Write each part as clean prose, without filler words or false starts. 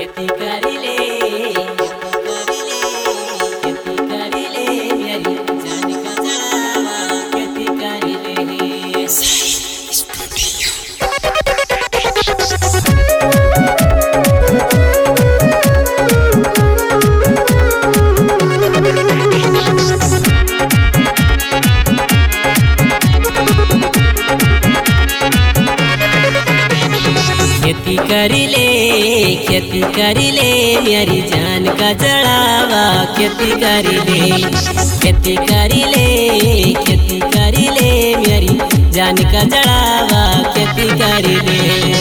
खेती करी ले मेरी जान का जलावा खेती करी ले खेती करी ले मेरी जान का जलावा खेती करी ले मेरी जान का जलावा खेती करी ले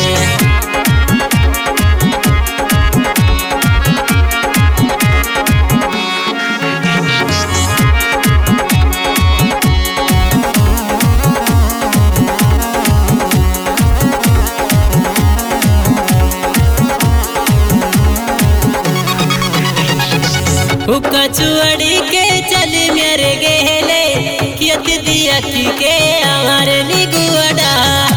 हुक्का चुअड़ी के चल मेरे गेले कियत दिया के हमारे निगुअडा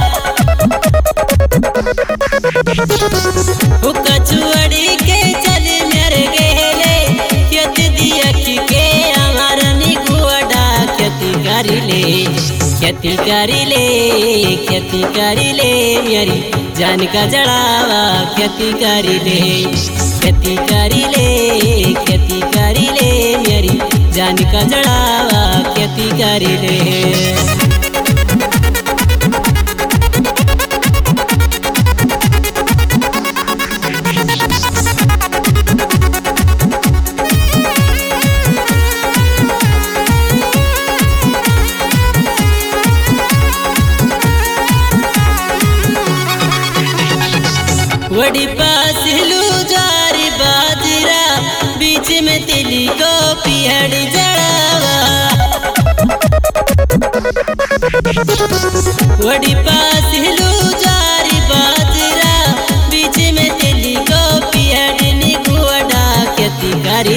हुक्का चुअड़ी के चल मेरे गेले कियत दिया के हमारे निगुअडा खेती करी ले मेरी जान का जलावा खेती करी ले मेरी जान का जलावा खेती करी ले वड़ी पास जारी बाजरा बीच में तिली को पिहड़ जड़ावा वड़ी पास जारी बाजरा बीच में तिली को पिहड़ निगुअडा खेती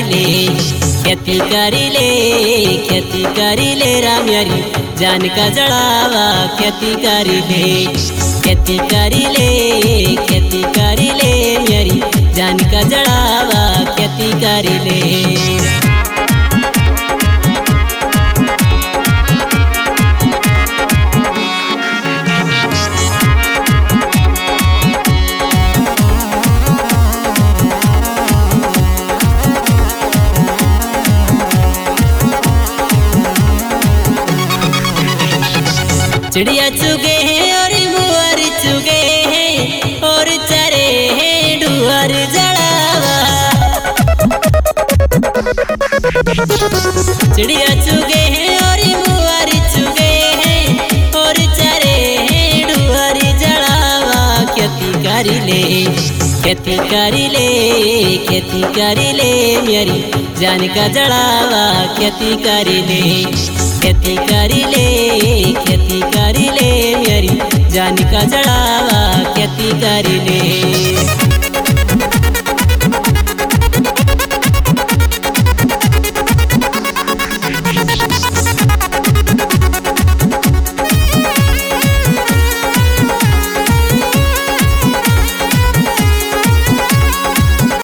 करी ले राम यारी जान का जड़ावा खेती करी ले मेरी जान का जलावा खेती करी ले चिड़िया चुगे हैं और मुअर चुगे हैं और चरे हैं डुअर जड़ावा चिड़िया चुगे हैं और मुअर चुगे हैं और चरे हैं डुअर जड़ावा खेती करी ले मेरी जान का जड़ावा खेती करी ले मेरी जान का जलावा खेती करी ले